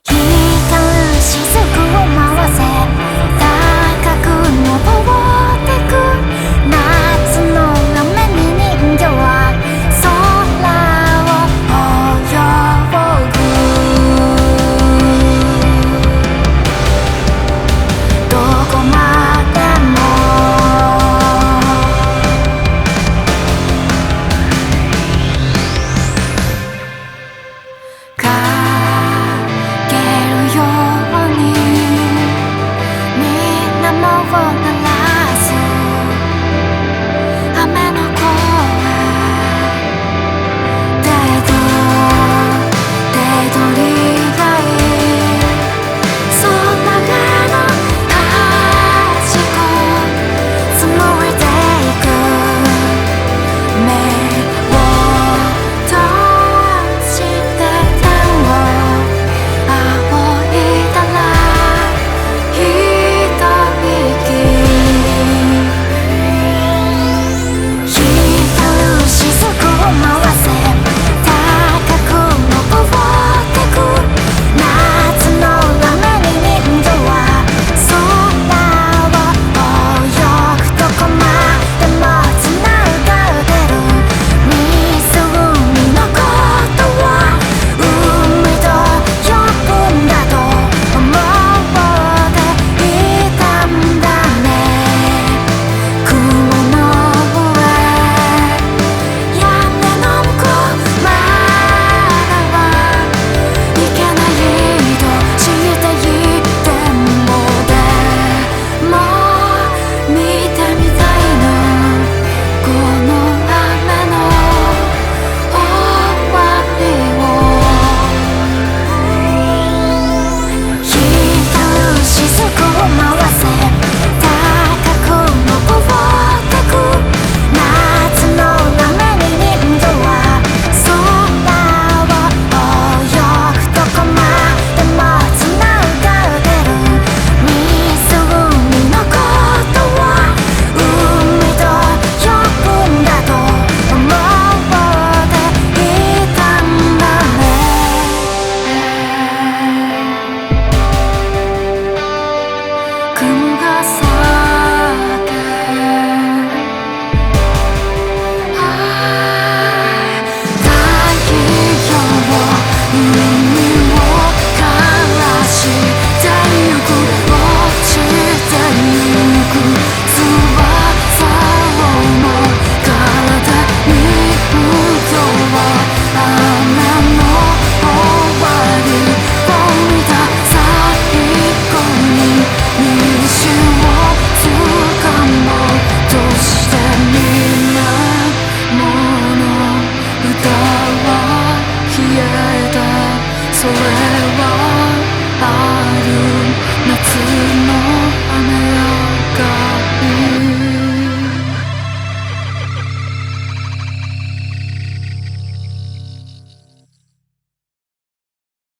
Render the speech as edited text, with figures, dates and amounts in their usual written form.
光る雫を回せ高く登ってく夏の雨に人魚は空を泳ぐどこまでもかけるようにみんなもを鳴らす雨の声手と手取り合い空の端っこ紡いでいく目を閉じて天を仰いだら一息光る雫を回せ高く登ってく夏の雨に人魚は空を泳ぐどこまでも繋がってる湖のことは海と呼ぶんだと思っていたんだね雲の上屋根の向こうまでは行けないと知っていてもでも見てみたいなこの雨の終わりを光る雫を回せ高く登ってく夏の雨に人魚は空を泳ぐどこまでも繋がってる湖のことは海と呼ぶんだと思っていたんだね雲が去って太陽海を枯らしてゆく落ちてゆく翼をも体に受けは雨の終わりを見た最後に虹を掴もうとしてみんなもの歌は消えたそれはある夏の雨上がり